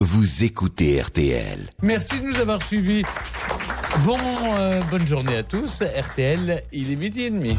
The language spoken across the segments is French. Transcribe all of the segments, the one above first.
Vous écoutez RTL. Merci de nous avoir suivis. Bonne journée à tous. RTL, il est 12h30.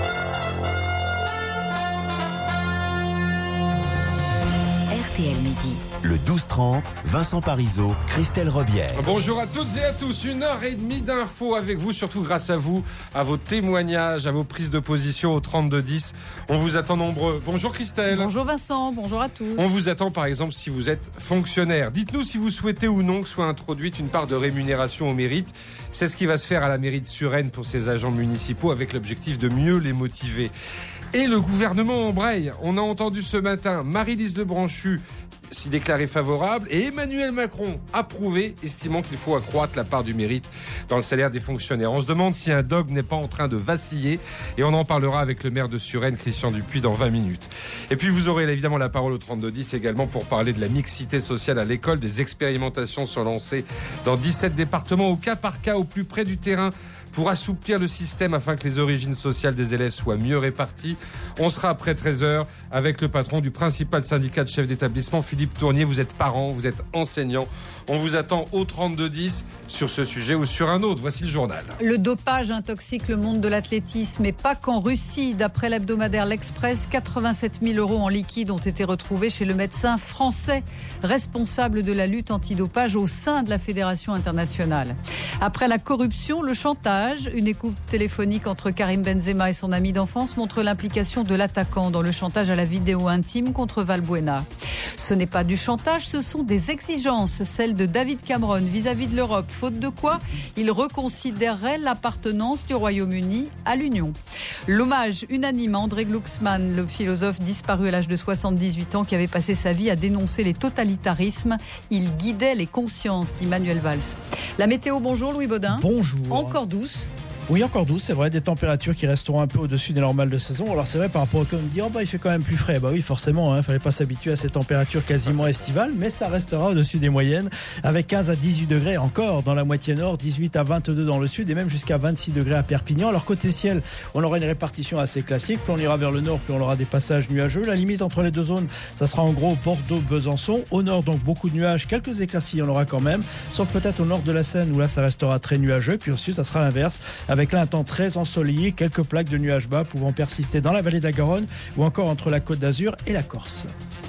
RTL Midi. Le 12-30, Vincent Parisot, Christelle Robière. Bonjour à toutes et à tous, 1h30 d'infos avec vous, surtout grâce à vous, à vos témoignages, à vos prises de position au 32-10. On vous attend nombreux. Bonjour Christelle. Bonjour Vincent, bonjour à tous. On vous attend par exemple si vous êtes fonctionnaire. Dites-nous si vous souhaitez ou non que soit introduite une part de rémunération au mérite. C'est ce qui va se faire à la mairie de Suresnes pour ses agents municipaux avec l'objectif de mieux les motiver. Et le gouvernement embraye. On a entendu ce matin Marie-Lise Lebranchu s'y déclarer favorable et Emmanuel Macron approuvé, estimant qu'il faut accroître la part du mérite dans le salaire des fonctionnaires. On se demande si un dogme n'est pas en train de vaciller et on en parlera avec le maire de Suresnes, Christian Dupuis, dans 20 minutes. Et puis vous aurez évidemment la parole au 32-10 également pour parler de la mixité sociale à l'école. Des expérimentations sont lancées dans 17 départements au cas par cas, au plus près du terrain, pour assouplir le système afin que les origines sociales des élèves soient mieux réparties. On sera après 13h avec le patron du principal syndicat de chefs d'établissement, Philippe Tournier. Vous êtes parent, vous êtes enseignant. On vous attend au 32-10 sur ce sujet ou sur un autre. Voici le journal. Le dopage intoxique le monde de l'athlétisme et pas qu'en Russie. D'après l'hebdomadaire L'Express, 87 000 € en liquide ont été retrouvés chez le médecin français responsable de la lutte antidopage au sein de la Fédération internationale. Après la corruption, le chantage. Une écoute téléphonique entre Karim Benzema et son ami d'enfance montre l'implication de l'attaquant dans le chantage à la vidéo intime contre Valbuena. Ce n'est pas du chantage, ce sont des exigences, celles de David Cameron vis-à-vis de l'Europe, faute de quoi il reconsidérerait l'appartenance du Royaume-Uni à l'Union. L'hommage unanime à André Glucksmann, le philosophe disparu à l'âge de 78 ans qui avait passé sa vie à dénoncer les totalitarismes. Il guidait les consciences, dit Manuel Valls. La météo, bonjour Louis Baudin. Bonjour. Encore douce. Oui, encore douce, c'est vrai, des températures qui resteront un peu au-dessus des normales de saison. Alors c'est vrai, par rapport à comme dire, il fait quand même plus frais. Bah oui, forcément, il fallait pas s'habituer à ces températures quasiment estivales, mais ça restera au-dessus des moyennes, avec 15 à 18 degrés encore dans la moitié nord, 18 à 22 dans le sud et même jusqu'à 26 degrés à Perpignan. Alors côté ciel, on aura une répartition assez classique. Plus on ira vers le nord, plus on aura des passages nuageux. La limite entre les deux zones, ça sera en gros Bordeaux-Besançon. Au nord, donc beaucoup de nuages, quelques éclaircies, on aura quand même, sauf peut-être au nord de la Seine où là ça restera très nuageux. Puis au sud, ça sera l'inverse, avec là un temps très ensoleillé, quelques plaques de nuages bas pouvant persister dans la vallée de la Garonne ou encore entre la Côte d'Azur et la Corse.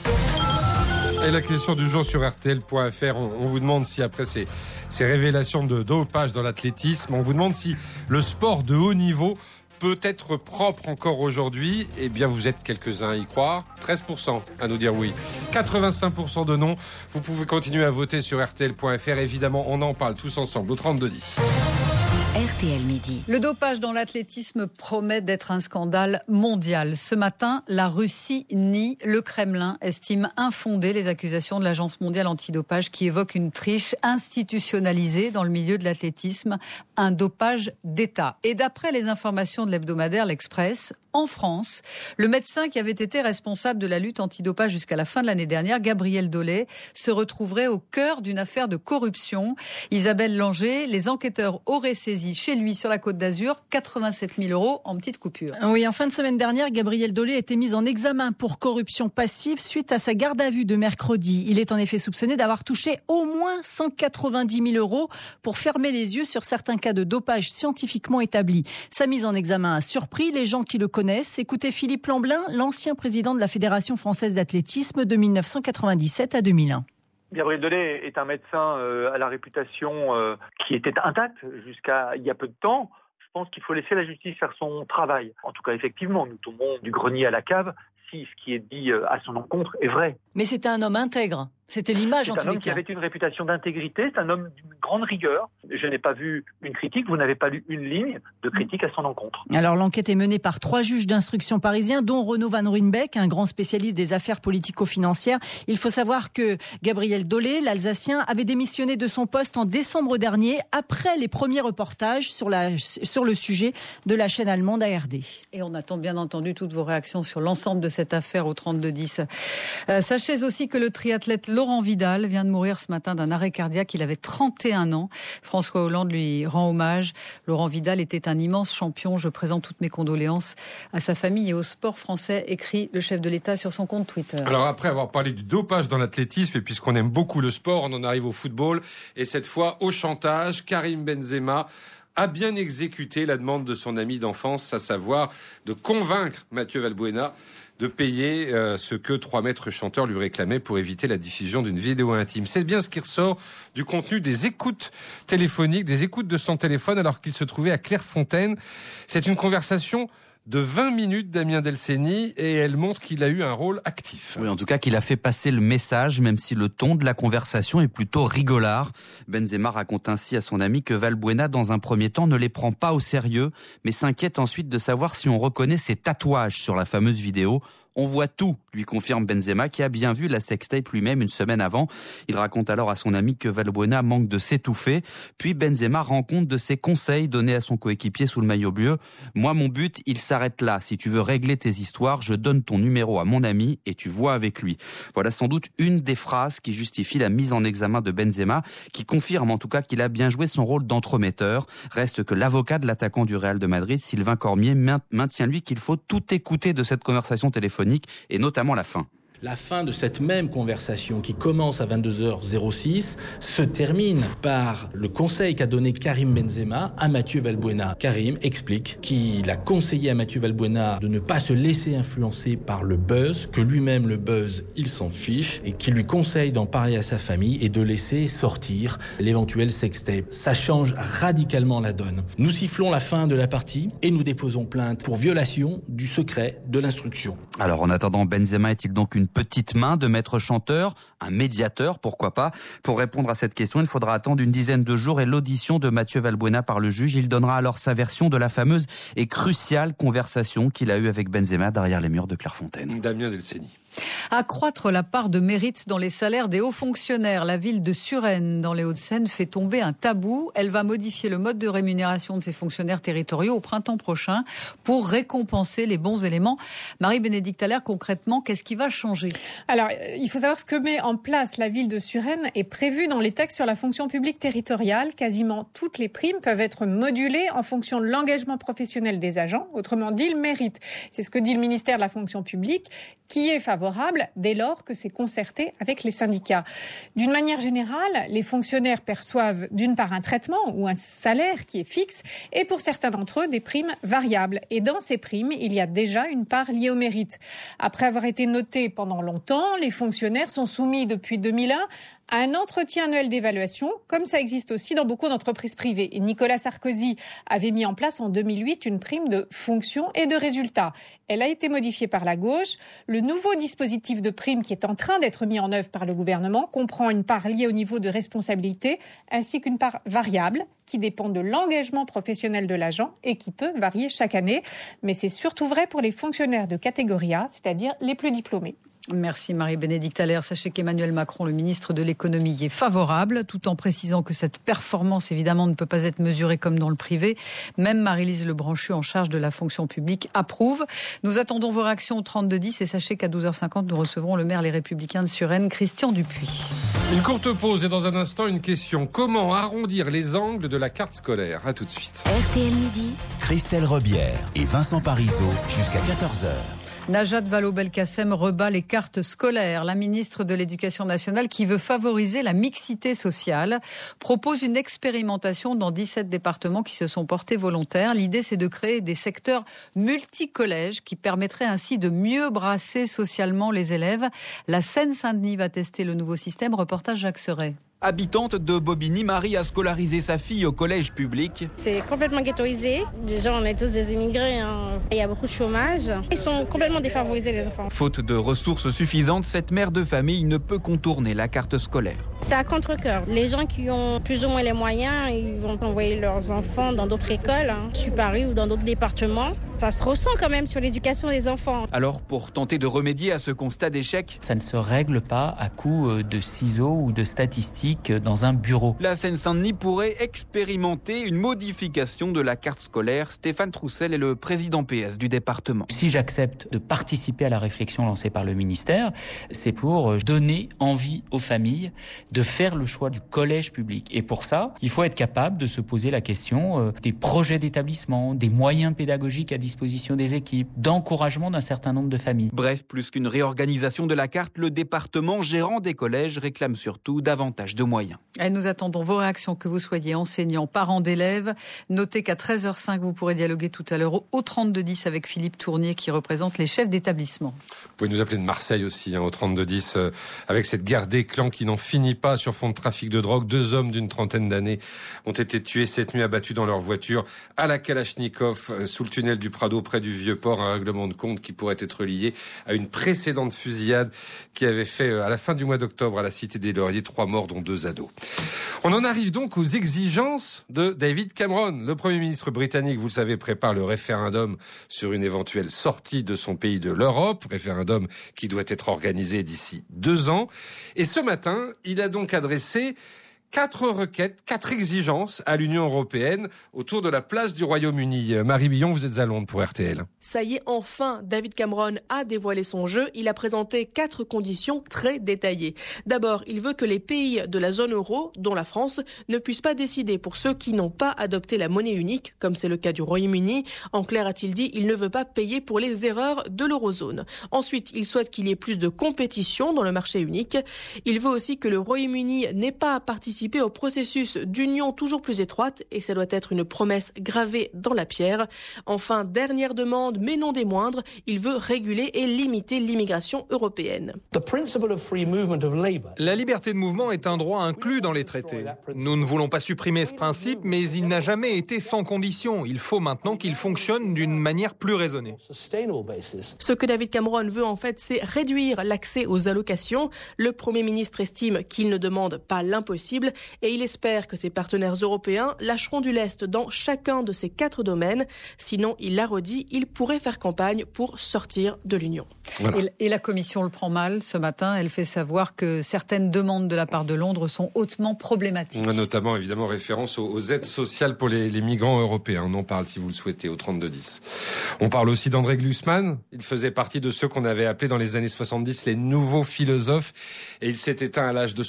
Et la question du jour sur RTL.fr, on vous demande si après ces révélations de dopage dans l'athlétisme, on vous demande si le sport de haut niveau peut être propre encore aujourd'hui. Eh bien, vous êtes quelques-uns à y croire. 13% à nous dire oui. 85% de non. Vous pouvez continuer à voter sur RTL.fr. Évidemment, on en parle tous ensemble au 32-10. RTL Midi. Le dopage dans l'athlétisme promet d'être un scandale mondial. Ce matin, la Russie nie. Le Kremlin estime infondées les accusations de l'Agence mondiale antidopage qui évoque une triche institutionnalisée dans le milieu de l'athlétisme, un dopage d'État. Et d'après les informations de l'hebdomadaire L'Express, en France, le médecin qui avait été responsable de la lutte antidopage jusqu'à la fin de l'année dernière, Gabriel Dolé, se retrouverait au cœur d'une affaire de corruption. Isabelle Langer, les enquêteurs auraient saisi chez lui sur la Côte d'Azur 87 000 € en petites coupures. Oui, en fin de semaine dernière, Gabriel Dolé a été mis en examen pour corruption passive suite à sa garde à vue de mercredi. Il est en effet soupçonné d'avoir touché au moins 190 000 € pour fermer les yeux sur certains cas de dopage scientifiquement établis. Sa mise en examen a surpris les gens qui le connaissent. Écoutez Philippe Lamblin, l'ancien président de la Fédération française d'athlétisme de 1997 à 2001. Gabriel Dolé est un médecin à la réputation qui était intacte jusqu'à il y a peu de temps. Je pense qu'il faut laisser la justice faire son travail. En tout cas, effectivement, nous tombons du grenier à la cave si ce qui est dit à son encontre est vrai. Mais c'était un homme intègre. C'était l'image en tous les cas. C'est un homme qui avait une réputation d'intégrité, c'est un homme d'une grande rigueur. Je n'ai pas vu une critique, vous n'avez pas lu une ligne de critique à son encontre. Alors l'enquête est menée par 3 juges d'instruction parisiens, dont Renaud Van Ruynbeck, un grand spécialiste des affaires politico-financières. Il faut savoir que Gabriel Dolé, l'Alsacien, avait démissionné de son poste en décembre dernier, après les premiers reportages sur le sujet de la chaîne allemande ARD. Et on attend bien entendu toutes vos réactions sur l'ensemble de cette affaire au 32-10. Sachez aussi que le triathlète Laurent Vidal vient de mourir ce matin d'un arrêt cardiaque. Il avait 31 ans. François Hollande lui rend hommage. Laurent Vidal était un immense champion. Je présente toutes mes condoléances à sa famille et au sport français, écrit le chef de l'État sur son compte Twitter. Alors après avoir parlé du dopage dans l'athlétisme, et puisqu'on aime beaucoup le sport, on en arrive au football. Et cette fois, au chantage, Karim Benzema a bien exécuté la demande de son ami d'enfance, à savoir de convaincre Mathieu Valbuena de payer ce que 3 maîtres chanteurs lui réclamaient pour éviter la diffusion d'une vidéo intime. C'est bien ce qui ressort du contenu des écoutes téléphoniques, des écoutes de son téléphone alors qu'il se trouvait à Clairefontaine. C'est une conversation de 20 minutes Damien Delceni et elle montre qu'il a eu un rôle actif. Oui, en tout cas qu'il a fait passer le message, même si le ton de la conversation est plutôt rigolard. Benzema raconte ainsi à son ami que Valbuena, dans un premier temps, ne les prend pas au sérieux, mais s'inquiète ensuite de savoir si on reconnaît ses tatouages sur la fameuse vidéo. On voit tout, lui confirme Benzema, qui a bien vu la sextape lui-même une semaine avant. Il raconte alors à son ami que Valbuena manque de s'étouffer. Puis Benzema rend compte de ses conseils donnés à son coéquipier sous le maillot bleu. Moi, mon but, il s'arrête là. Si tu veux régler tes histoires, je donne ton numéro à mon ami et tu vois avec lui. Voilà sans doute une des phrases qui justifie la mise en examen de Benzema, qui confirme en tout cas qu'il a bien joué son rôle d'entremetteur. Reste que l'avocat de l'attaquant du Real de Madrid, Sylvain Cormier, maintient lui qu'il faut tout écouter de cette conversation téléphonique, et notamment la fin. La fin de cette même conversation qui commence à 22h06 se termine par le conseil qu'a donné Karim Benzema à Mathieu Valbuena. Karim explique qu'il a conseillé à Mathieu Valbuena de ne pas se laisser influencer par le buzz, que lui-même le buzz, il s'en fiche, et qu'il lui conseille d'en parler à sa famille et de laisser sortir l'éventuel sextape. Ça change radicalement la donne. Nous sifflons la fin de la partie et nous déposons plainte pour violation du secret de l'instruction. Alors en attendant, Benzema est-il donc une petite main de maître chanteur, un médiateur, pourquoi pas? Pour répondre à cette question, il faudra attendre une dizaine de jours et l'audition de Mathieu Valbuena par le juge. Il donnera alors sa version de la fameuse et cruciale conversation qu'il a eue avec Benzema derrière les murs de Clairefontaine. Damien Delceni. Accroître la part de mérite dans les salaires des hauts fonctionnaires. La ville de Suresnes, dans les Hauts-de-Seine, fait tomber un tabou. Elle va modifier le mode de rémunération de ses fonctionnaires territoriaux au printemps prochain pour récompenser les bons éléments. Marie-Bénédicte Allaire, concrètement, qu'est-ce qui va changer? Alors, il faut savoir ce que met en place la ville de Suresnes est prévu dans les textes sur la fonction publique territoriale. Quasiment toutes les primes peuvent être modulées en fonction de l'engagement professionnel des agents, autrement dit le mérite. C'est ce que dit le ministère de la fonction publique, qui est favorable dès lors que c'est concerté avec les syndicats. D'une manière générale, les fonctionnaires perçoivent d'une part un traitement ou un salaire qui est fixe et pour certains d'entre eux des primes variables. Et dans ces primes, il y a déjà une part liée au mérite. Après avoir été notés pendant longtemps, les fonctionnaires sont soumis depuis 2001 à un entretien annuel d'évaluation, comme ça existe aussi dans beaucoup d'entreprises privées. Et Nicolas Sarkozy avait mis en place en 2008 une prime de fonction et de résultat. Elle a été modifiée par la gauche. Le nouveau dispositif de prime qui est en train d'être mis en œuvre par le gouvernement comprend une part liée au niveau de responsabilité ainsi qu'une part variable qui dépend de l'engagement professionnel de l'agent et qui peut varier chaque année. Mais c'est surtout vrai pour les fonctionnaires de catégorie A, c'est-à-dire les plus diplômés. Merci Marie-Bénédicte Allaire. Sachez qu'Emmanuel Macron, le ministre de l'économie, y est favorable, tout en précisant que cette performance, évidemment, ne peut pas être mesurée comme dans le privé. Même Marie-Lise Lebranchu, en charge de la fonction publique, approuve. Nous attendons vos réactions au 3210 et sachez qu'à 12h50, nous recevrons le maire Les Républicains de Suresnes, Christian Dupuis. Une courte pause et dans un instant, une question. Comment arrondir les angles de la carte scolaire? À tout de suite. RTL Midi. Christelle Robière et Vincent Parisot jusqu'à 14h. Najat Vallaud-Belkacem rebat les cartes scolaires. La ministre de l'Éducation nationale, qui veut favoriser la mixité sociale, propose une expérimentation dans 17 départements qui se sont portés volontaires. L'idée, c'est de créer des secteurs multicollèges qui permettraient ainsi de mieux brasser socialement les élèves. La Seine-Saint-Denis va tester le nouveau système. Reportage Jacques Seret. Habitante de Bobigny, Marie a scolarisé sa fille au collège public. C'est complètement ghettoisé. Déjà, on est tous des immigrés. Il y a beaucoup de chômage. Ils sont complètement défavorisés, les enfants. Faute de ressources suffisantes, cette mère de famille ne peut contourner la carte scolaire. C'est à contre-cœur. Les gens qui ont plus ou moins les moyens, ils vont envoyer leurs enfants dans d'autres écoles, sur Paris ou dans d'autres départements. Ça se ressent quand même sur l'éducation des enfants. Alors, pour tenter de remédier à ce constat d'échec, ça ne se règle pas à coup de ciseaux ou de statistiques dans un bureau. La Seine-Saint-Denis pourrait expérimenter une modification de la carte scolaire. Stéphane Troussel est le président PS du département. Si j'accepte de participer à la réflexion lancée par le ministère, c'est pour donner envie aux familles de faire le choix du collège public. Et pour ça, il faut être capable de se poser la question des projets d'établissement, des moyens pédagogiques à disposition des équipes, d'encouragement d'un certain nombre de familles. Bref, plus qu'une réorganisation de la carte, le département gérant des collèges réclame surtout davantage de moyens. Et nous attendons vos réactions, que vous soyez enseignants, parents d'élèves. Notez qu'à 13h05, vous pourrez dialoguer tout à l'heure au 3210 avec Philippe Tournier qui représente les chefs d'établissement. Vous pouvez nous appeler de Marseille aussi, au 3210, avec cette guerre des clans qui n'en finit pas sur fond de trafic de drogue. 2 hommes d'une trentaine d'années ont été tués cette nuit, abattus dans leur voiture à la Kalachnikov, sous le tunnel du Prado, près du Vieux-Port, un règlement de compte qui pourrait être lié à une précédente fusillade qui avait fait, à la fin du mois d'octobre, à la Cité des Lauriers, 3 morts, dont 2 ados. On en arrive donc aux exigences de David Cameron. Le Premier ministre britannique, vous le savez, prépare le référendum sur une éventuelle sortie de son pays de l'Europe, référendum qui doit être organisé d'ici 2 ans. Et ce matin, il a donc adressé 4 requêtes, 4 exigences à l'Union européenne autour de la place du Royaume-Uni. Marie Billon, vous êtes à Londres pour RTL. Ça y est, enfin, David Cameron a dévoilé son jeu. Il a présenté 4 conditions très détaillées. D'abord, il veut que les pays de la zone euro, dont la France, ne puissent pas décider pour ceux qui n'ont pas adopté la monnaie unique, comme c'est le cas du Royaume-Uni. En clair, a-t-il dit, il ne veut pas payer pour les erreurs de l'eurozone. Ensuite, il souhaite qu'il y ait plus de compétition dans le marché unique. Il veut aussi que le Royaume-Uni n'ait pas à participer au processus d'union toujours plus étroite, et ça doit être une promesse gravée dans la pierre. Enfin, dernière demande, mais non des moindres, il veut réguler et limiter l'immigration européenne. La liberté de mouvement est un droit inclus dans les traités. Nous ne voulons pas supprimer ce principe, mais il n'a jamais été sans condition. Il faut maintenant qu'il fonctionne d'une manière plus raisonnée. Ce que David Cameron veut en fait, c'est réduire l'accès aux allocations. Le Premier ministre estime qu'il ne demande pas l'impossible et il espère que ses partenaires européens lâcheront du lest dans chacun de ces 4 domaines. Sinon, il l'a redit, il pourrait faire campagne pour sortir de l'Union. Voilà. Et la Commission le prend mal ce matin. Elle fait savoir que certaines demandes de la part de Londres sont hautement problématiques. Notamment, évidemment, référence aux aides sociales pour les migrants européens. On en parle, si vous le souhaitez, au 3210. On parle aussi d'André Glusman. Il faisait partie de ceux qu'on avait appelés dans les années 70 les nouveaux philosophes. Et il s'est éteint à l'âge de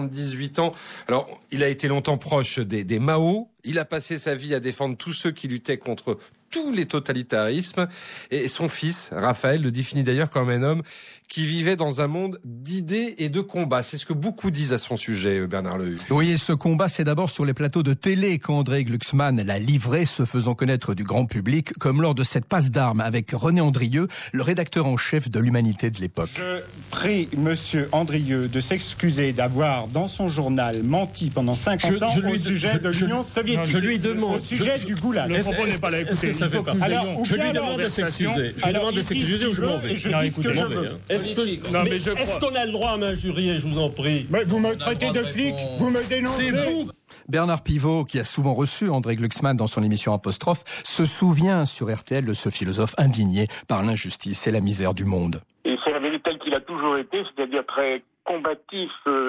78 ans. Alors, il a été longtemps proche des Mao. Il a passé sa vie à défendre tous ceux qui luttaient contre tous les totalitarismes. Et son fils, Raphaël, le définit d'ailleurs comme un homme qui vivait dans un monde d'idées et de combats. C'est ce que beaucoup disent à son sujet, Bernard Lehu. Oui, et ce combat, c'est d'abord sur les plateaux de télé qu'André Glucksmann l'a livré, se faisant connaître du grand public, comme lors de cette passe d'armes avec René Andrieux, le rédacteur en chef de l'Humanité de l'époque. Je prie monsieur Andrieux de s'excuser d'avoir, dans son journal, menti pendant 50 ans au sujet de l'Union soviétique. Je lui demande. Au sujet du goulag. Le propos n'est pas là, écoutez. Je lui demande de s'excuser. Je lui demande de s'excuser ou je m'en vais. Je dis ce que je veux. Est-ce qu'on a le droit à m'injurier, je vous en prie? Mais vous me traitez de flic, vous me dénoncez. C'est vous. Bernard Pivot, qui a souvent reçu André Glucksmann dans son émission Apostrophe, se souvient sur RTL de ce philosophe indigné par l'injustice et la misère du monde. Et c'est la vérité telle qu'il a toujours été, c'est-à-dire très combatif,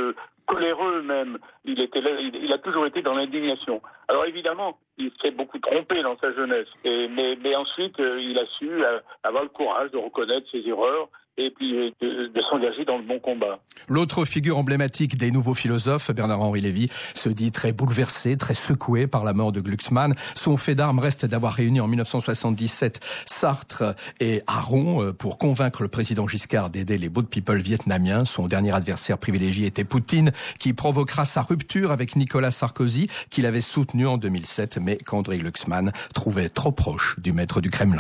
coléreux même. Il a toujours été dans l'indignation. Alors évidemment, il s'est beaucoup trompé dans sa jeunesse. Mais ensuite, il a su avoir le courage de reconnaître ses erreurs et puis de s'engager dans le bon combat. L'autre figure emblématique des nouveaux philosophes, Bernard-Henri Lévy, se dit très bouleversé, très secoué par la mort de Glucksmann. Son fait d'armes reste d'avoir réuni en 1977 Sartre et Aron pour convaincre le président Giscard d'aider les Boat People vietnamiens. Son dernier adversaire privilégié était Poutine, qui provoquera sa rupture avec Nicolas Sarkozy, qu'il avait soutenu en 2007, mais qu'André Glucksmann trouvait trop proche du maître du Kremlin.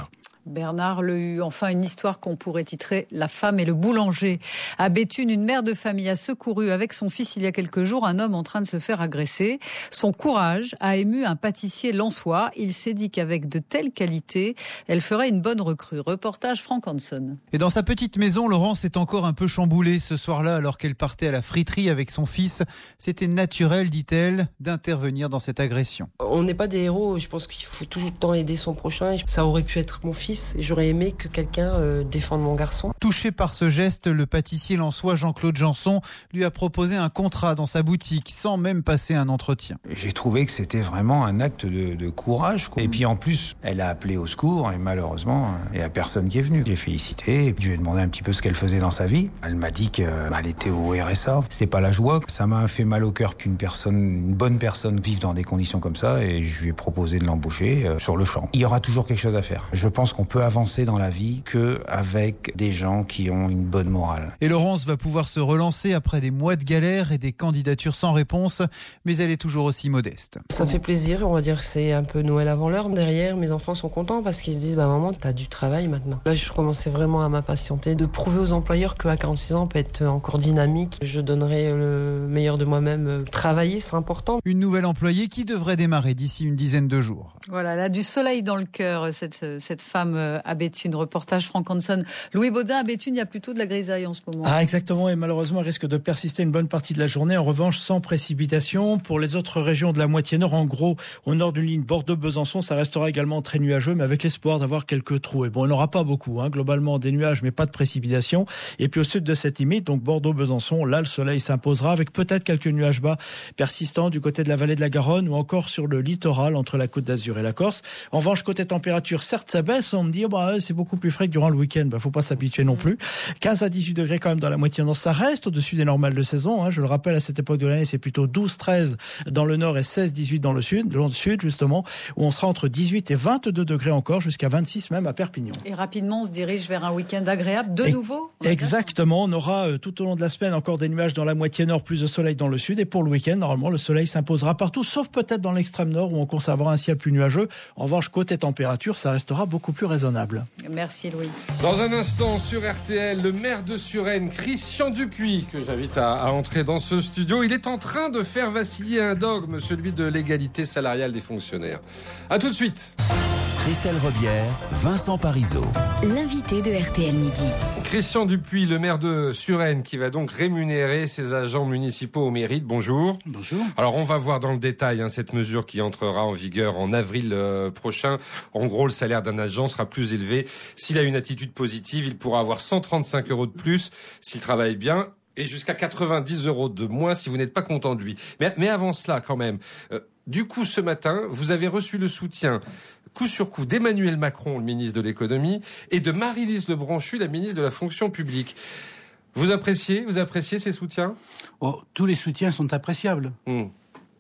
Bernard Lehu, enfin une histoire qu'on pourrait titrer « La femme et le boulanger ». À Béthune, une mère de famille a secouru avec son fils il y a quelques jours un homme en train de se faire agresser. Son courage a ému un pâtissier lensois. Il s'est dit qu'avec de telles qualités, elle ferait une bonne recrue. Reportage Franck Hanson. Et dans sa petite maison, Laurence est encore un peu chamboulée ce soir-là alors qu'elle partait à la friterie avec son fils. C'était naturel, dit-elle, d'intervenir dans cette agression. On n'est pas des héros, je pense qu'il faut toujours le temps aider son prochain. Ça aurait pu être mon fils. J'aurais aimé que quelqu'un défende mon garçon. Touché par ce geste, le pâtissier lensois Jean-Claude Janson lui a proposé un contrat dans sa boutique sans même passer un entretien. J'ai trouvé que c'était vraiment un acte de courage. Et puis en plus, elle a appelé au secours et malheureusement, il n'y a personne qui est venu. J'ai félicité et puis je lui ai demandé un petit peu ce qu'elle faisait dans sa vie. Elle m'a dit qu'elle était au RSA. C'est pas la joie. Ça m'a fait mal au cœur qu'une bonne personne vive dans des conditions comme ça et je lui ai proposé de l'embaucher sur le champ. Il y aura toujours quelque chose à faire. Je pense qu'on peut avancer dans la vie qu'avec des gens qui ont une bonne morale. Et Laurence va pouvoir se relancer après des mois de galère et des candidatures sans réponse, mais elle est toujours aussi modeste. Ça fait plaisir, on va dire que c'est un peu Noël avant l'heure. Derrière, mes enfants sont contents parce qu'ils se disent maman, t'as du travail maintenant. Là, je commençais vraiment à m'impatienter de prouver aux employeurs qu'à 46 ans, on peut être encore dynamique. Je donnerai le meilleur de moi-même. Travailler, c'est important. Une nouvelle employée qui devrait démarrer d'ici une dizaine de jours. Voilà, elle a du soleil dans le cœur, cette femme à Béthune. Reportage Franck Hanson. Louis Baudin, à Béthune, il y a plutôt de la grisaille en ce moment. Ah, exactement, et malheureusement, elle risque de persister une bonne partie de la journée. En revanche, sans précipitation. Pour les autres régions de la moitié nord, en gros, au nord d'une ligne Bordeaux-Besançon, ça restera également très nuageux, mais avec l'espoir d'avoir quelques trous. Et bon, il n'y en aura pas beaucoup, globalement des nuages, mais pas de précipitation. Et puis au sud de cette limite, donc Bordeaux-Besançon, là, le soleil s'imposera avec peut-être quelques nuages bas persistants du côté de la vallée de la Garonne ou encore sur le littoral entre la Côte d'Azur et la Corse. En revanche, côté température, certes, ça baisse. On me dit, c'est beaucoup plus frais que durant le week-end. Faut pas s'habituer non plus. 15 à 18 degrés quand même dans la moitié nord. Ça reste au-dessus des normales de saison. Je le rappelle, à cette époque de l'année, c'est plutôt 12-13 dans le nord et 16-18 dans le sud, justement, où on sera entre 18 et 22 degrés encore, jusqu'à 26 même à Perpignan. Et rapidement, on se dirige vers un week-end agréable de nouveau. Exactement. On aura tout au long de la semaine encore des nuages dans la moitié nord, plus de soleil dans le sud. Et pour le week-end, normalement, le soleil s'imposera partout, sauf peut-être dans l'extrême nord où on conservera un ciel plus nuageux. En revanche, côté température, ça restera beaucoup plus raisonnable. Merci Louis. Dans un instant sur RTL, le maire de Suresnes, Christian Dupuis, que j'invite à entrer dans ce studio, il est en train de faire vaciller un dogme, celui de l'égalité salariale des fonctionnaires. A tout de suite. Christelle Rebière, Vincent Parisot. L'invité de RTL Midi. Christian Dupuis, le maire de Suresnes, qui va donc rémunérer ses agents municipaux au mérite. Bonjour. Bonjour. Alors on va voir dans le détail cette mesure qui entrera en vigueur en avril prochain. En gros, le salaire d'un agent sera plus élevé. S'il a une attitude positive, il pourra avoir 135 € de plus s'il travaille bien. Et jusqu'à 90 € de moins si vous n'êtes pas content de lui. Mais avant cela, quand même, du coup, ce matin, vous avez reçu le soutien, coup sur coup, d'Emmanuel Macron, le ministre de l'économie, et de Maryse Lebranchu, la ministre de la fonction publique. Vous appréciez ces soutiens ? Tous les soutiens sont appréciables. Donc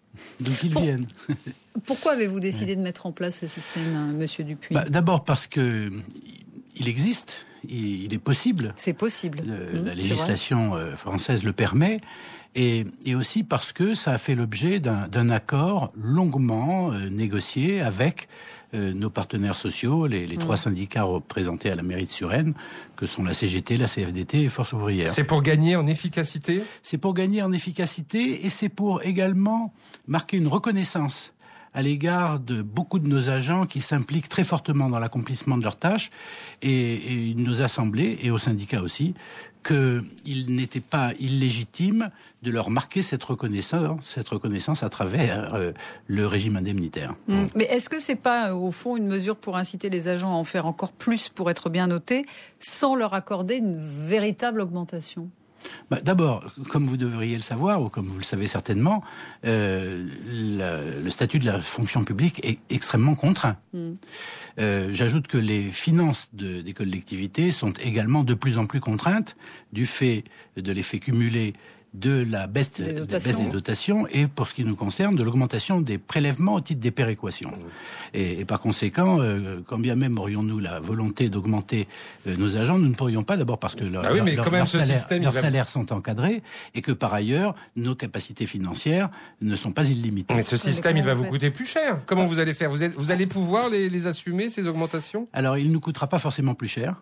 ils viennent. Pourquoi avez-vous décidé de mettre en place ce système, monsieur Dupuis ? D'abord parce que il existe. Il est possible. C'est possible. La législation française le permet. Et aussi parce que ça a fait l'objet d'un accord longuement négocié avec nos partenaires sociaux, les trois syndicats représentés à la mairie de Suresnes, que sont la CGT, la CFDT et Force ouvrière. C'est pour gagner en efficacité ? C'est pour gagner en efficacité et c'est pour également marquer une reconnaissance à l'égard de beaucoup de nos agents qui s'impliquent très fortement dans l'accomplissement de leurs tâches et il nous a semblé, et aux syndicats aussi, qu'il n'était pas illégitime de leur marquer cette reconnaissance à travers le régime indemnitaire. Mais est-ce que c'est pas, au fond, une mesure pour inciter les agents à en faire encore plus pour être bien notés, sans leur accorder une véritable augmentation ? D'abord, comme vous devriez le savoir, ou comme vous le savez certainement, le statut de la fonction publique est extrêmement contraint. J'ajoute que les finances des collectivités sont également de plus en plus contraintes du fait de l'effet cumulé de la baisse des dotations et, pour ce qui nous concerne, de l'augmentation des prélèvements au titre des péréquations. Et par conséquent, quand bien même aurions-nous la volonté d'augmenter nos agents, nous ne pourrions pas, d'abord parce que leurs salaires sont encadrés et que, par ailleurs, nos capacités financières ne sont pas illimitées. Mais ce système, il va vous coûter plus cher. Comment vous allez faire ? Vous allez pouvoir les assumer, ces augmentations ? Alors, il ne nous coûtera pas forcément plus cher.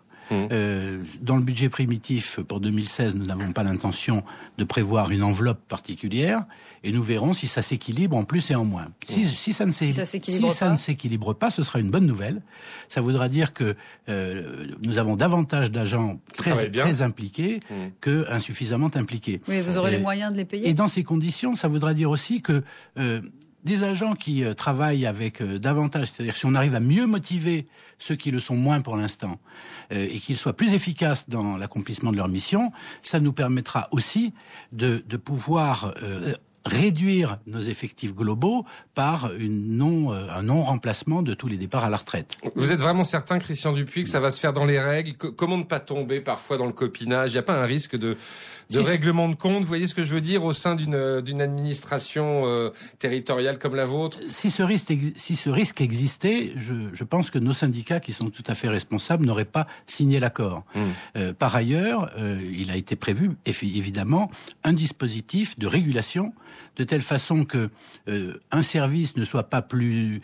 Dans le budget primitif pour 2016, nous n'avons pas l'intention de prévoir une enveloppe particulière et nous verrons si ça s'équilibre en plus et en moins. Si ça ne s'équilibre pas, ce sera une bonne nouvelle. Ça voudra dire que nous avons davantage d'agents très impliqués que insuffisamment impliqués. Oui, vous aurez les moyens de les payer. Et dans ces conditions, ça voudra dire aussi que des agents qui travaillent avec davantage, c'est-à-dire si on arrive à mieux motiver ceux qui le sont moins pour l'instant, et qu'ils soient plus efficaces dans l'accomplissement de leur mission, ça nous permettra aussi de pouvoir réduire nos effectifs globaux par un non-remplacement de tous les départs à la retraite. Vous êtes vraiment certain, Christian Dupuis, que ça va se faire dans les règles ? Comment ne pas tomber parfois dans le copinage ? Il n'y a pas un risque de règlement de compte, vous voyez ce que je veux dire, au sein d'une administration territoriale comme la vôtre ? Si ce risque existait, je pense que nos syndicats, qui sont tout à fait responsables, n'auraient pas signé l'accord. Par ailleurs, il a été prévu, évidemment, un dispositif de régulation, de telle façon que un service ne soit pas plus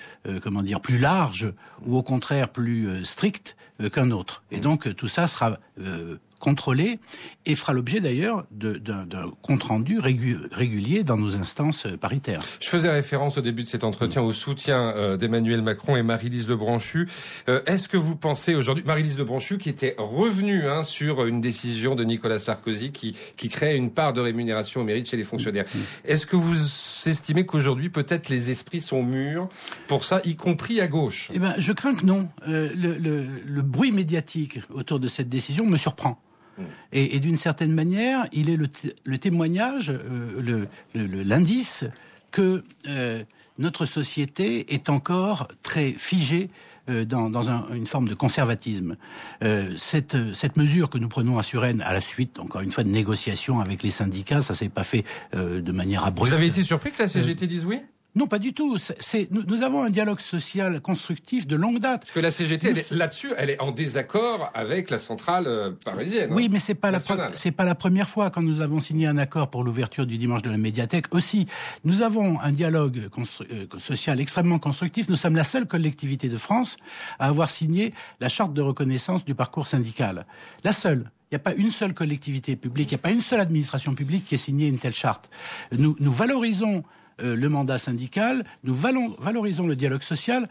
large, ou au contraire plus strict qu'un autre. Et donc tout ça sera contrôlé et fera l'objet d'ailleurs d'un compte-rendu régulier dans nos instances paritaires. Je faisais référence au début de cet entretien au soutien d'Emmanuel Macron et Maryse Lebranchu. Est-ce que vous pensez aujourd'hui, Maryse Lebranchu qui était revenue sur une décision de Nicolas Sarkozy qui crée une part de rémunération au mérite chez les fonctionnaires, est-ce que vous estimez qu'aujourd'hui peut-être les esprits sont mûrs pour ça, y compris à gauche ? Je crains que non. Le bruit médiatique autour de cette décision me surprend. Et d'une certaine manière, il est le témoignage, l'indice que notre société est encore très figée dans une forme de conservatisme. Cette mesure que nous prenons à Suresnes, à la suite, encore une fois, de négociations avec les syndicats, ça s'est pas fait de manière abrupte. Vous avez été surpris que la CGT dise oui ? Non, pas du tout. Nous avons un dialogue social constructif de longue date. Parce que la CGT, là-dessus, elle est en désaccord avec la centrale parisienne. Oui, mais c'est pas la première fois quand nous avons signé un accord pour l'ouverture du dimanche de la médiathèque. Aussi, nous avons un dialogue social extrêmement constructif. Nous sommes la seule collectivité de France à avoir signé la charte de reconnaissance du parcours syndical. La seule. Il n'y a pas une seule collectivité publique, il n'y a pas une seule administration publique qui ait signé une telle charte. Nous valorisons le mandat syndical, nous valorisons le dialogue social.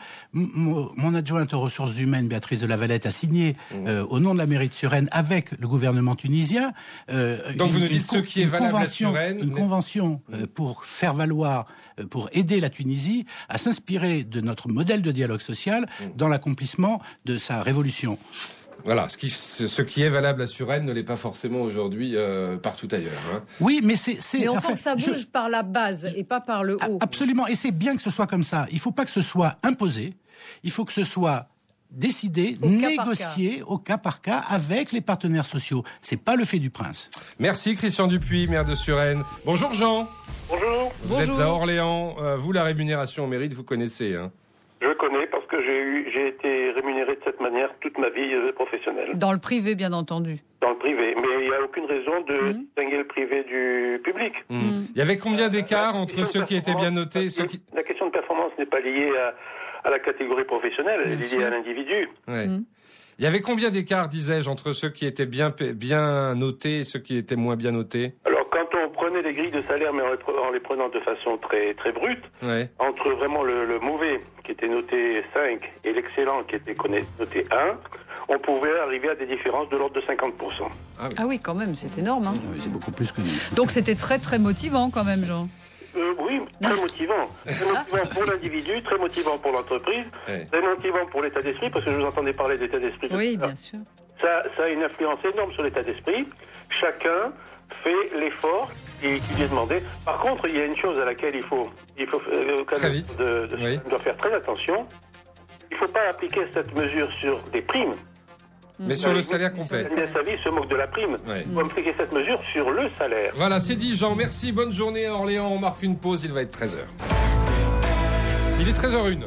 Mon adjointe aux ressources humaines, Béatrice de Lavalette, a signé au nom de la mairie de Suresnes avec le gouvernement tunisien donc vous nous dites ce qui est valable à Suresnes, une convention pour faire valoir, pour aider la Tunisie à s'inspirer de notre modèle de dialogue social dans l'accomplissement de sa révolution. Voilà, ce qui est valable à Suresnes ne l'est pas forcément aujourd'hui partout ailleurs. Oui, mais Mais on sent que ça bouge par la base et pas par le haut. Absolument, et c'est bien que ce soit comme ça. Il ne faut pas que ce soit imposé, il faut que ce soit décidé, négocié au cas par cas avec les partenaires sociaux. C'est pas le fait du prince. Merci Christian Dupuis, maire de Suresnes. Bonjour Jean. Bonjour. Vous êtes à Orléans. Vous, la rémunération au mérite, vous connaissez Je connais parce que j'ai été rémunéré de cette manière toute ma vie professionnelle. Dans le privé, bien entendu. Dans le privé, mais il n'y a aucune raison de distinguer le privé du public. Il y avait combien d'écart entre ceux qui étaient bien notés et ceux qui... La question de performance n'est pas liée à la catégorie professionnelle, elle est liée à l'individu. Ouais. Il y avait combien d'écart, disais-je, entre ceux qui étaient bien notés et ceux qui étaient moins bien notés ? Alors, quand on prenait les grilles de salaire, mais en les prenant de façon très, très brute, entre vraiment le mauvais, qui était noté 5, et l'excellent, qui était noté 1, on pouvait arriver à des différences de l'ordre de 50%. Ah oui, quand même, c'est énorme. Oui, c'est beaucoup plus que nous. Donc c'était très, très motivant quand même, Jean. Oui, très motivant. Très motivant pour l'individu, très motivant pour l'entreprise, très motivant pour l'état d'esprit, parce que je vous entendais parler d'état d'esprit. Oui, bien sûr. Ça a une influence énorme sur l'état d'esprit. Chacun fait l'effort qui lui est demandé. Par contre, il y a une chose à laquelle il faut très vite. doit faire très attention. Il ne faut pas appliquer cette mesure sur des primes. Mais sur le salaire complet. L'Assali se moque de la prime. Il faut appliquer cette mesure sur le salaire. Voilà, c'est dit, Jean. Merci, bonne journée à Orléans. On marque une pause, il va être 13h. Il est 13h01.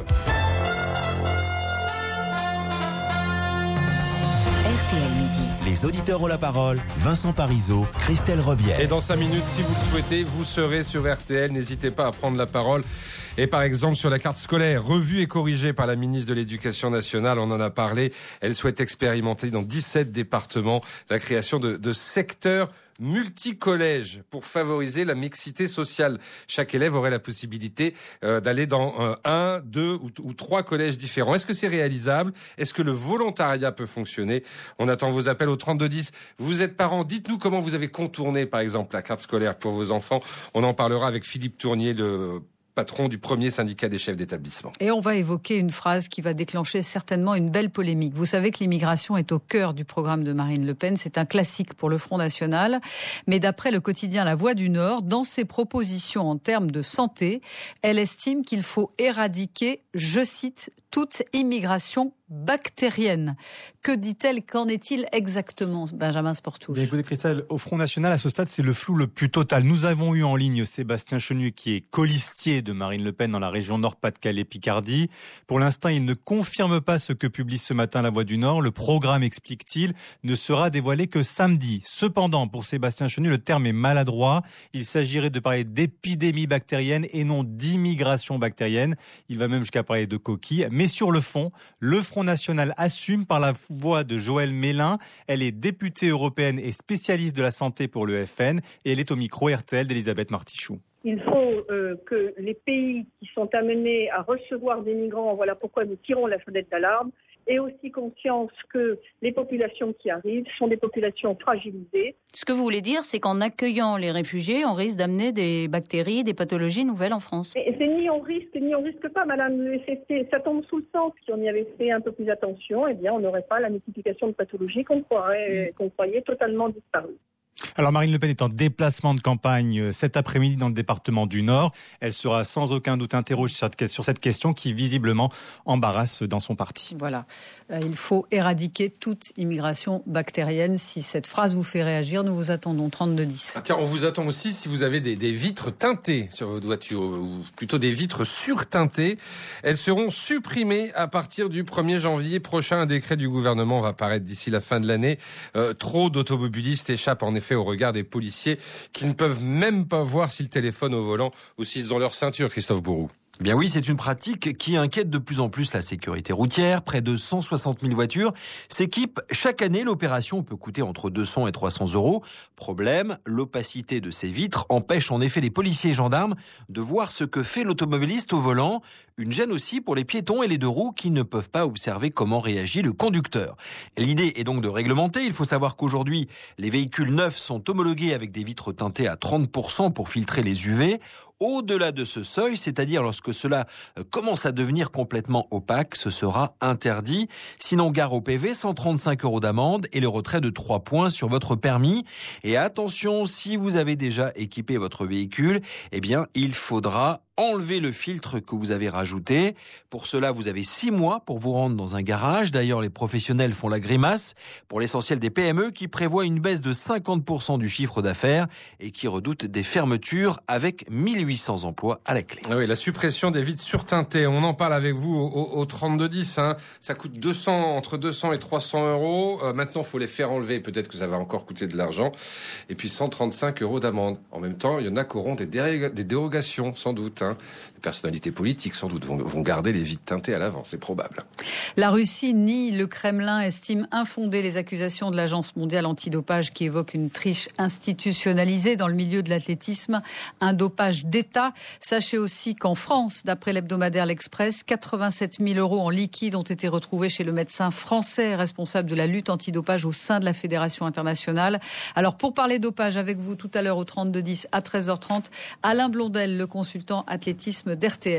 RTL Midi. Les auditeurs ont la parole. Vincent Parisot, Christelle Rebière. Et dans 5 minutes, si vous le souhaitez, vous serez sur RTL. N'hésitez pas à prendre la parole. Et par exemple, sur la carte scolaire, revue et corrigée par la ministre de l'Éducation nationale, on en a parlé. Elle souhaite expérimenter dans 17 départements la création de secteurs multicollèges pour favoriser la mixité sociale. Chaque élève aurait la possibilité d'aller dans 1, 2 ou 3 collèges différents. Est-ce que c'est réalisable? Est-ce que le volontariat peut fonctionner? On attend vos appels au 3210. Vous êtes parents, dites-nous comment vous avez contourné, par exemple, la carte scolaire pour vos enfants. On en parlera avec Philippe Tournier, le patron du premier syndicat des chefs d'établissement. Et on va évoquer une phrase qui va déclencher certainement une belle polémique. Vous savez que l'immigration est au cœur du programme de Marine Le Pen. C'est un classique pour le Front National. Mais d'après le quotidien La Voix du Nord, dans ses propositions en termes de santé, elle estime qu'il faut éradiquer, je cite, toute immigration bactérienne. Que dit-elle? Qu'en est-il exactement, Benjamin Sportouche? Écoutez Christelle, au Front National, à ce stade, c'est le flou le plus total. Nous avons eu en ligne Sébastien Chenu, qui est colistier de Marine Le Pen dans la région Nord-Pas-de-Calais-Picardie. Pour l'instant, il ne confirme pas ce que publie ce matin La Voix du Nord. Le programme, explique-t-il, ne sera dévoilé que samedi. Cependant, pour Sébastien Chenu, le terme est maladroit. Il s'agirait de parler d'épidémie bactérienne et non d'immigration bactérienne. Il va même jusqu'à parler de coquilles. Mais sur le fond, le Front National assume par la voix de Joëlle Mélin. Elle est députée européenne et spécialiste de la santé pour le FN. Et elle est au micro RTL d'Elisabeth Martichoux. Il faut que les pays qui sont amenés à recevoir des migrants, voilà pourquoi nous tirons la sonnette d'alarme, aient aussi conscience que les populations qui arrivent sont des populations fragilisées. Ce que vous voulez dire, c'est qu'en accueillant les réfugiés, on risque d'amener des bactéries, des pathologies nouvelles en France. Et c'est ni on risque pas, madame. Ça tombe sous le sens. Si on y avait fait un peu plus attention, eh bien, on n'aurait pas la multiplication de pathologies qu'on croyait totalement disparues. Alors Marine Le Pen est en déplacement de campagne cet après-midi dans le département du Nord. Elle sera sans aucun doute interrogée sur cette question qui visiblement embarrasse dans son parti. Voilà, il faut éradiquer toute immigration bactérienne. Si cette phrase vous fait réagir, nous vous attendons 3210. Ah tiens, on vous attend aussi si vous avez des vitres teintées sur votre voiture, ou plutôt des vitres surteintées. Elles seront supprimées à partir du 1er janvier prochain. Un décret du gouvernement va paraître d'ici la fin de l'année. Trop d'automobilistes échappent en effet au regard des policiers qui ne peuvent même pas voir s'ils téléphonent au volant ou s'ils ont leur ceinture, Christophe Bourou. Eh bien oui, c'est une pratique qui inquiète de plus en plus la sécurité routière. Près de 160 000 voitures s'équipent chaque année. L'opération peut coûter entre 200 et 300 euros. Problème, l'opacité de ces vitres empêche en effet les policiers et gendarmes de voir ce que fait l'automobiliste au volant. Une gêne aussi pour les piétons et les deux roues qui ne peuvent pas observer comment réagit le conducteur. L'idée est donc de réglementer. Il faut savoir qu'aujourd'hui, les véhicules neufs sont homologués avec des vitres teintées à 30% pour filtrer les UV. Au-delà de ce seuil, c'est-à-dire lorsque cela commence à devenir complètement opaque, ce sera interdit. Sinon, gare au PV, 135 € d'amende et le retrait de 3 points sur votre permis. Et attention, si vous avez déjà équipé votre véhicule, eh bien, il faudra enlever le filtre que vous avez rajouté. Pour cela, vous avez 6 mois pour vous rendre dans un garage. D'ailleurs, les professionnels font la grimace. Pour l'essentiel des PME qui prévoient une baisse de 50% du chiffre d'affaires et qui redoutent des fermetures avec 1800 emplois à la clé. Ah oui, la suppression des vitres surteintées. On en parle avec vous au 3210. Hein. Ça coûte entre 200 et 300 €. Maintenant, il faut les faire enlever. Peut-être que ça va encore coûter de l'argent. Et puis 135 € d'amende. En même temps, il y en a qui auront des dérogations, sans doute. Hein. Les personnalités politiques, sans doute, vont garder les vitres teintées à l'avant, c'est probable. La Russie nie, le Kremlin estime infondées les accusations de l'Agence mondiale antidopage qui évoque une triche institutionnalisée dans le milieu de l'athlétisme, un dopage d'État. Sachez aussi qu'en France, d'après l'hebdomadaire L'Express, 87 000 € en liquide ont été retrouvés chez le médecin français responsable de la lutte antidopage au sein de la Fédération internationale. Alors pour parler dopage avec vous tout à l'heure au 3210 à 13h30, Alain Blondel, le consultant athlétisme d'RTL.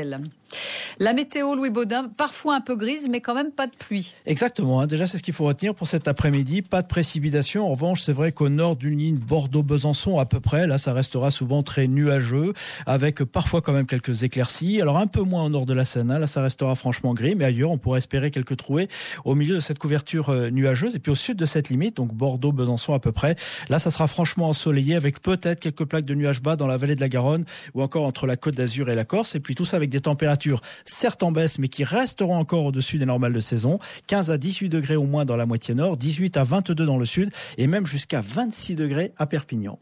La météo, Louis Baudin, parfois un peu grise, mais quand même pas de pluie. Exactement. Déjà, c'est ce qu'il faut retenir pour cet après-midi. Pas de précipitation. En revanche, c'est vrai qu'au nord d'une ligne Bordeaux-Besançon, à peu près, là, ça restera souvent très nuageux, avec parfois quand même quelques éclaircies. Alors, un peu moins au nord de la Seine. Là, ça restera franchement gris, mais ailleurs, on pourrait espérer quelques trouées au milieu de cette couverture nuageuse. Et puis, au sud de cette limite, donc Bordeaux-Besançon à peu près, là, ça sera franchement ensoleillé, avec peut-être quelques plaques de nuages bas dans la vallée de la Garonne, ou encore entre la Côte d'Azur et la Corse. Et puis, tout ça avec des températures certes en baisse, mais qui resteront encore au-dessus des normales de saison. 15 à 18 degrés au moins dans la moitié nord, 18 à 22 dans le sud, et même jusqu'à 26 degrés à Perpignan.